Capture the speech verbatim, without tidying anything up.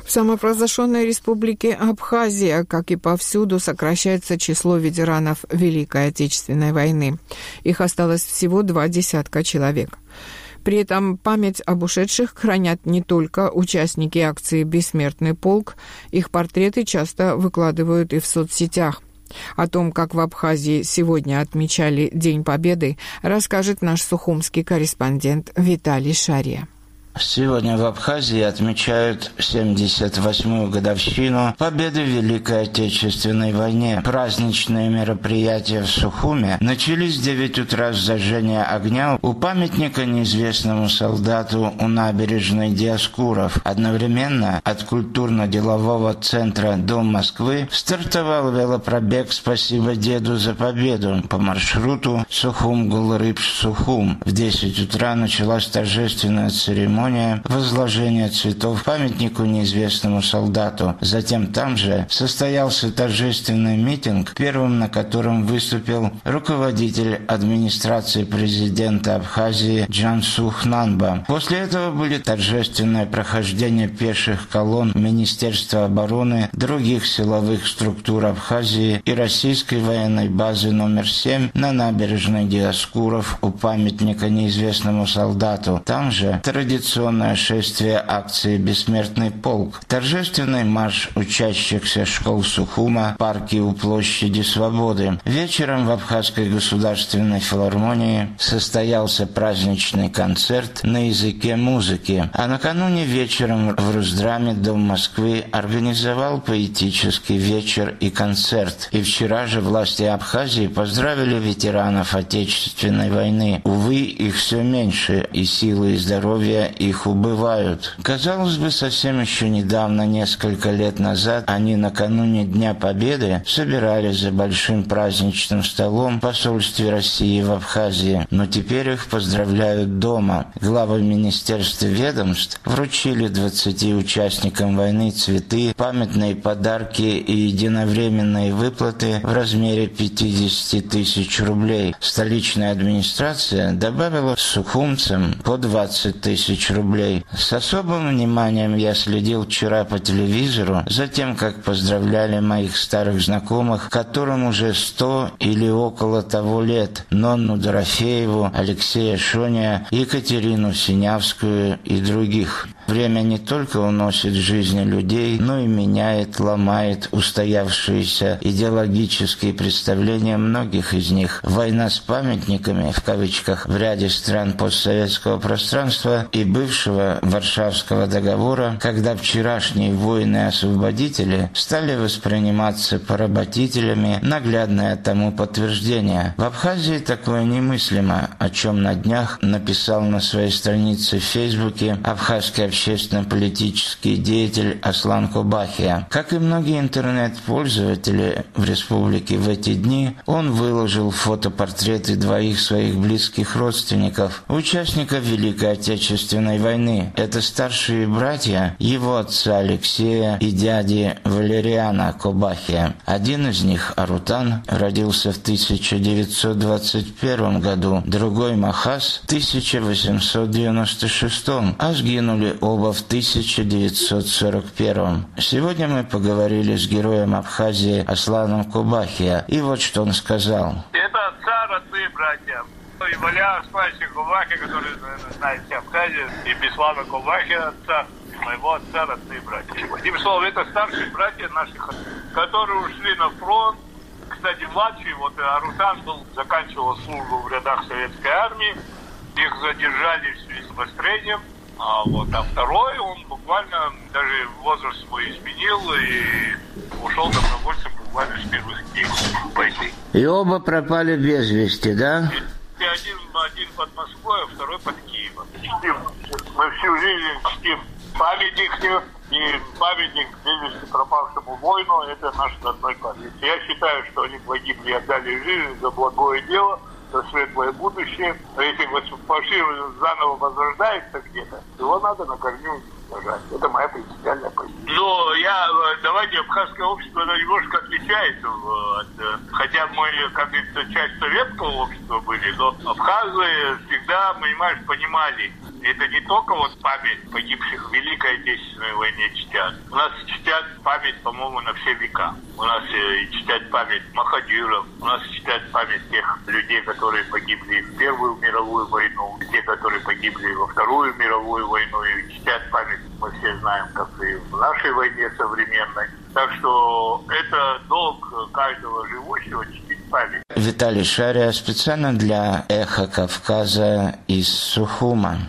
В самопровозглашенной республике Абхазия, как и повсюду, сокращается число ветеранов Великой Отечественной войны. Их осталось всего два десятка человек. При этом память об ушедших хранят не только участники акции «Бессмертный полк», их портреты часто выкладывают и в соцсетях. О том, как в Абхазии сегодня отмечали День Победы, расскажет наш сухумский корреспондент Виталий Шария. Сегодня в Абхазии отмечают семьдесят восьмую годовщину победы в Великой Отечественной войне. Праздничные мероприятия в Сухуме начались в девять утра с зажжения огня у памятника неизвестному солдату у набережной Диоскуров. Одновременно от культурно-делового центра «Дом Москвы» стартовал велопробег «Спасибо деду за победу» по маршруту Сухум-Гулрыбш-Сухум. В десять утра началась торжественная церемония возложения цветов памятнику неизвестному солдату. Затем там же состоялся торжественный митинг, первым на котором выступил руководитель администрации президента Абхазии Джансух Нанба. После этого были торжественное прохождение пеших колонн Министерства обороны, других силовых структур Абхазии и российской военной базы номер семь на набережной Диоскуров у памятника неизвестному солдату. Там же традиционно Традиционное шествие акции «Бессмертный полк», торжественный марш учащихся школ Сухума, парки у площади Свободы. Вечером в Абхазской государственной филармонии состоялся праздничный концерт на языке музыки, а накануне вечером в Руздраме Дом Москвы организовал поэтический вечер и концерт. И вчера же власти Абхазии поздравили ветеранов Отечественной войны. Увы, их все меньше, и силы, и здоровье их убывают. Казалось бы, совсем еще недавно, несколько лет назад, они накануне Дня Победы собирались за большим праздничным столом в посольстве России в Абхазии, но теперь их поздравляют дома. Главы министерств и ведомств вручили двадцати участникам войны цветы, памятные подарки и единовременные выплаты в размере пятидесяти тысяч рублей. Столичная администрация добавила сухумцам по двадцать тысяч рублей. С особым вниманием я следил вчера по телевизору за тем, как поздравляли моих старых знакомых, которым уже сто или около того лет: Нонну Дорофееву, Алексея Шоня, Екатерину Синявскую и других. Время не только уносит жизни людей, но и меняет, ломает устоявшиеся идеологические представления многих из них. Война с памятниками, в кавычках, в ряде стран постсоветского пространства и бывшего Варшавского договора, когда вчерашние воины-освободители стали восприниматься поработителями, наглядное тому подтверждение. В Абхазии такое немыслимо, о чем на днях написал на своей странице в Фейсбуке абхазский общественно-политический деятель Аслан Кобахия. Как и многие интернет-пользователи в республике в эти дни, он выложил фотопортреты двоих своих близких родственников, участников Великой Отечественной войны. Это старшие братья его отца Алексея и дяди Валериана Кобахия. Один из них, Арутан, родился в тысяча девятьсот двадцать первом году, другой, Махас, в тысяча восемьсот девяносто шестом, а сгинули оба в тысяча девятьсот сорок первом. Сегодня мы поговорили с героем Абхазии Асланом Кобахия, и вот что он сказал. Это отца родные братья. И Валя Аслановича Кобахия, который, наверное, знаете, Абхазия, и Беслана Кобахия, отца, и моего отца родные братья. Одним словом, это старшие братья наших, которые ушли на фронт. Кстати, младший, вот Арутан был, заканчивал службу в рядах советской армии. Их задержали в связи с обострением. А вот, а второй, он буквально даже возраст свой изменил и ушел добровольцем буквально с первых дней войны. И оба пропали без вести, да? И один, один под Москвой, а второй под Киевом. Чтим. Мы всю жизнь чтим памятник, и памятник без вести пропавшему воину, это наш родной памятник. Я считаю, что они погибли и отдали жизнь за благое дело, за светлое будущее. А если фашизм заново возрождается где-то, его надо на корню сажать. Это моя принципиальная позиция. Ну, я, давайте, абхазское общество немножко отличается. От, хотя мы, как говорится, часть советского общества были, но абхазы всегда, понимаешь, понимали Это не только вот память погибших в Великой Отечественной войне чтят. У нас чтят память, по-моему, на все века. У нас чтят память махадиров, у нас чтят память тех людей, которые погибли в Первую мировую войну, те, которые погибли во Вторую мировую войну, и чтят память, мы все знаем, как и в нашей войне современной. Так что это долг каждого живущего чтить память. Виталий Шария специально для «Эхо Кавказа» из Сухума.